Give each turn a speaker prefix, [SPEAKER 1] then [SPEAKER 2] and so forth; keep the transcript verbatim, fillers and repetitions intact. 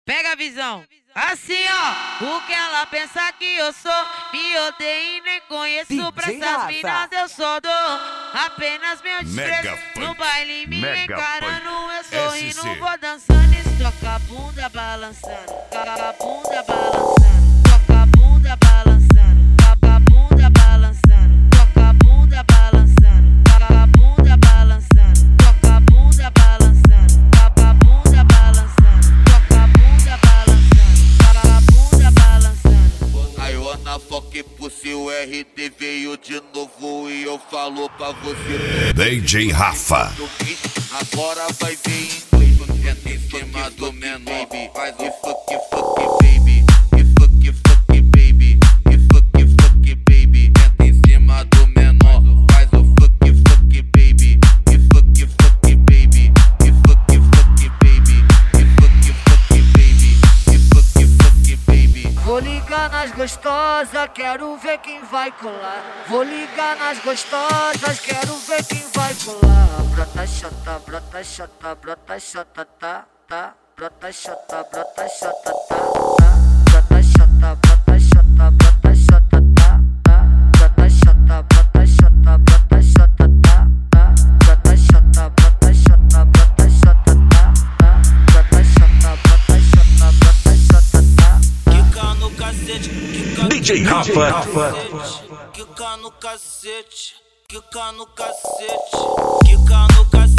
[SPEAKER 1] Pega a visão. Assim, ó, o que ela pensa que eu sou, me odeio e nem conheço. Pra essas minas eu só dou apenas meu desprezo. No baile me encarando, eu sorrindo, vou dançando e toca a bunda balançando, toca a bunda balançando, toca a bunda balançando, toca a bunda balançando, toca a bunda balançando, toca a bunda balançando, toca a bunda balançando, toca a bunda balançando, toca a bunda balançando, toca a bunda balançando.
[SPEAKER 2] I wanna fuck pussy, o R D veio de novo e eu falo pra você.
[SPEAKER 3] D J Rafa.
[SPEAKER 2] Agora vai ver inglês, entra em cima do menor, faz o fuck fuck baby, e fuck fuck baby, e fuck fuck baby, entra em cima do menor, faz o fuck fuck baby, e fuck fuck baby, e fuck fuck baby, e fuck fuck baby, e fuck fuck baby.
[SPEAKER 1] Vou ligar nas gostosas, quero ver quem vai colar. Vou ligar nas gostosas, quero ver quem vai colar. Brota chata, brota chata, brota chata, tá, tá. Brota chata, brota chata, tá, tá. Brota chata, brota chata, brota chata, tá, tá. Brota chata, brota chata, brota chata, tá, tá. Brota chata, brota chata, brota chata, tá, tá. Brota chata, brota chata, brota chata, tá.
[SPEAKER 4] Quica no cacete, quica
[SPEAKER 3] D J Rafa.
[SPEAKER 4] quica no cacete, quica no cacete, quica no cacete.